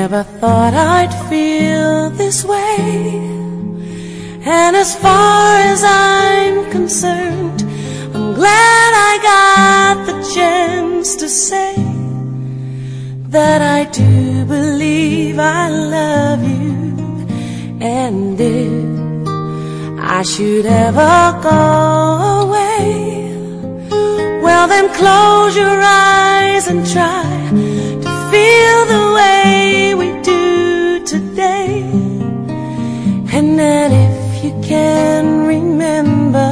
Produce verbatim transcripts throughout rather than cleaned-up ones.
never thought I'd feel this way, and as far as I'm concerned, I'm glad I got the chance to say that I do believe I love you. And if I should ever go away, well then close your eyes and try to feel the way we do today. And then if you can remember,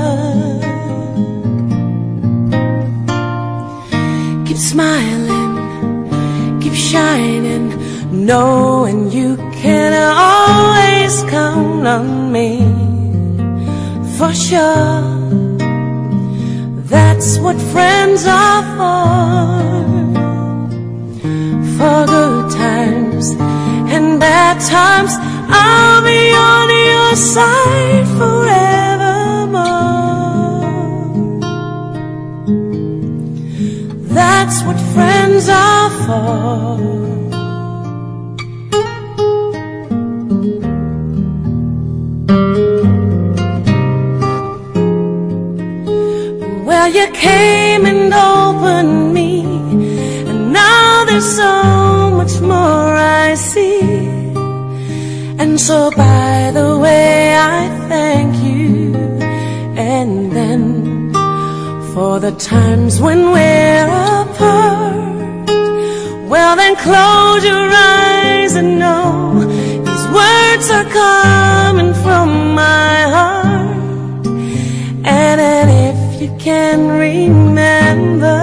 keep smiling, keep shining, knowing you can always count on me. For sure, that's what friends are for. For good times and bad times, I'll be on your side forevermore. That's what friends are for. Well, you came and opened me, and now there's so much more I see. And so by the way, I thank you. And then for the times when we're apart, well then close your eyes and know these words are coming from my heart. And then if you can remember,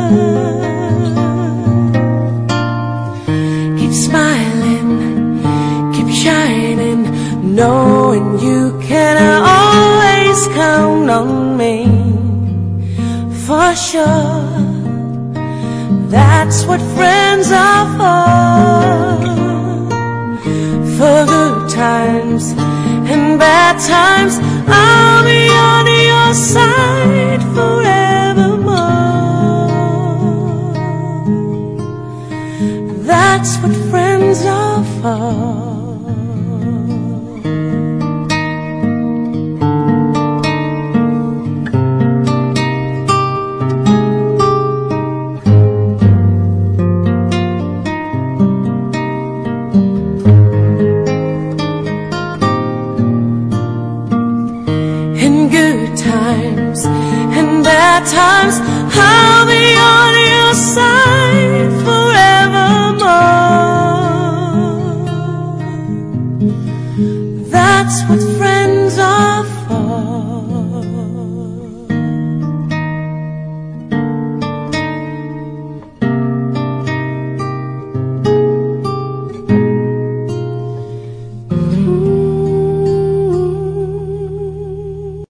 keep smiling, keep shining, knowing you can always count on me. For sure, that's what friends are for. For good times and bad times, I'll be on your side forevermore. That's what friends are for. Times and bad times, I'll be on your side forevermore. That's what